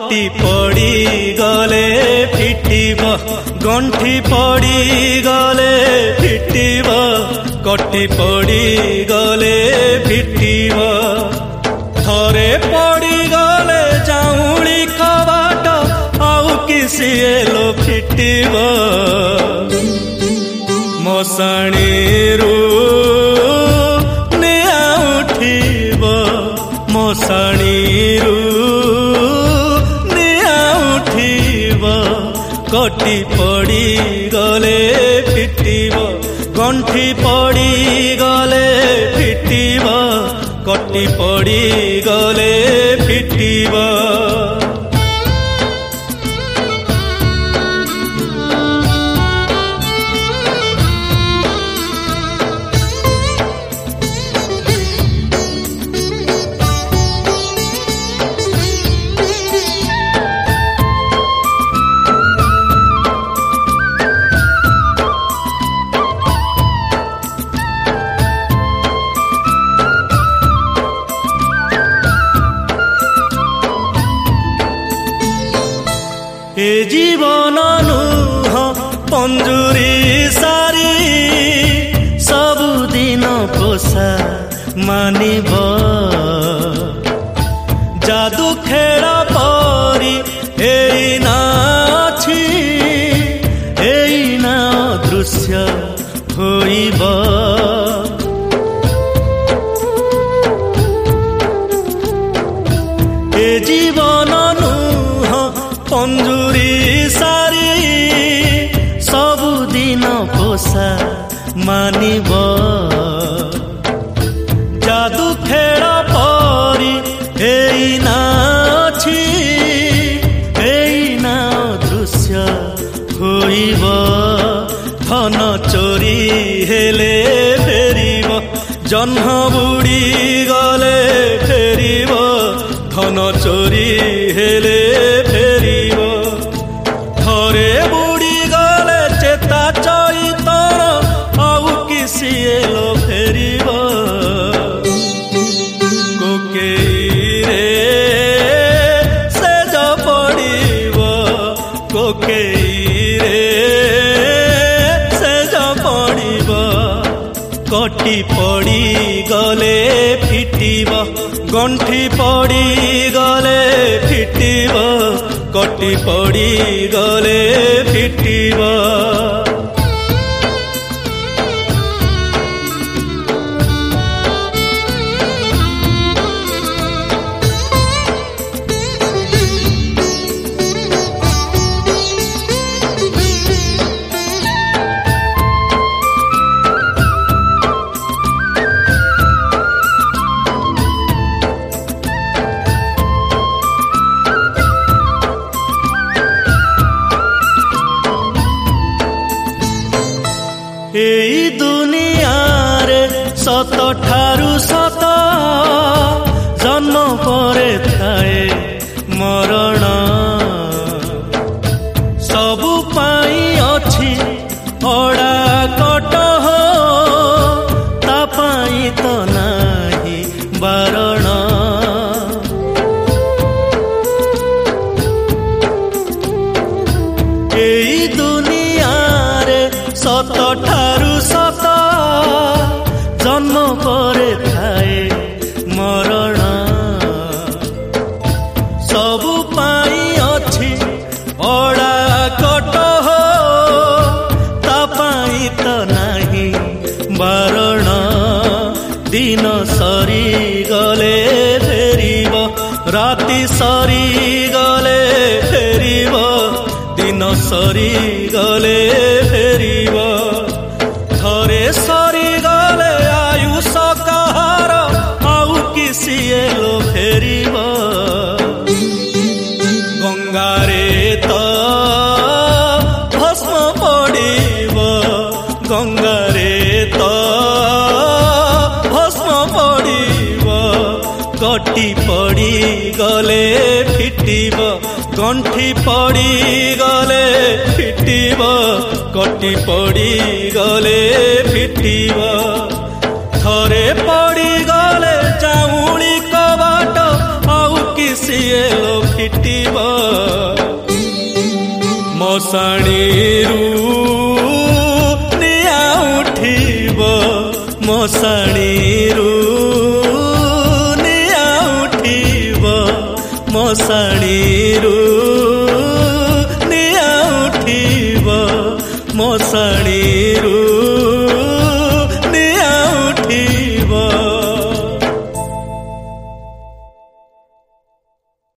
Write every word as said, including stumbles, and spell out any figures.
कटी पड़ी गले फिटिब गंठी पड़ी गले फिटिब कटी पड़ी गले फिटिब थरे पड़ी गले जाऊली कबाट आउ किसी लो फिटिब मशाणीरू निआ उठिब मशाणीरू निआ उठिब कटी पड़ी गले फिटिब गंठी पड़ी गले फिटिब कटी पड़ी गले फिटिब ए जीवन नुह पंजुरी सारी सबुदिन पोषा मानिब जादू खेल परी एइना अछि एइना दृश्य होइब ए जीवन नुह पंजुरी सारी सबुदिन पोषा मानिब जादू खेल परी एइना अछि एइना दृश्य होइब धन चोरी हेले फेरिब जन्म बुड़ी गले फेरिब धन चोरी हेले फेरिब थरे बुड़ी गले चेता चैतन आउ किसी लो फेरिब कोकेईरे सेज पड़िब कोकेईरे सेज पड़िब कटी पड़ी गले फिटिब गंठी पड़ी गले फिटिब कटी पड़ी गले फिटिब एई दुनिया रे सत ठारू सत जन्म परे थाए मरण सबु पाई अछि अड़ा कट हो ता पाई तो नाही बारण एई दुनिया रे सत ठारू सत जन्म परे थाए मरण सबु पाई अछि अड़ा कट हो ता पाई तो नाही बारण दिन सरी गले फेरिब राति सरी गले फेरिब दिन सरी गले फेरिब थरे सरी गले आयुष कहार आउ किसी लो फेरिब गंगारे तो भस्म पड़िब गंगारे तो भस्म पड़िब कटी पड़ी गले फिटिब गंठी पड़ी गले फिटिब कटी पड़ी गले फिटिब थरे पड़ी गले जाऊली कबाट आउ किसी लो फिटिब ମଶାଣୀରୁ ନିଆଁ ଉଠିବ ମଶାଣୀରୁ ନିଆଁ ଉଠିବ ମଶାଣୀରୁ ନିଆଁ ଉଠିବ ମଶାଣୀରୁ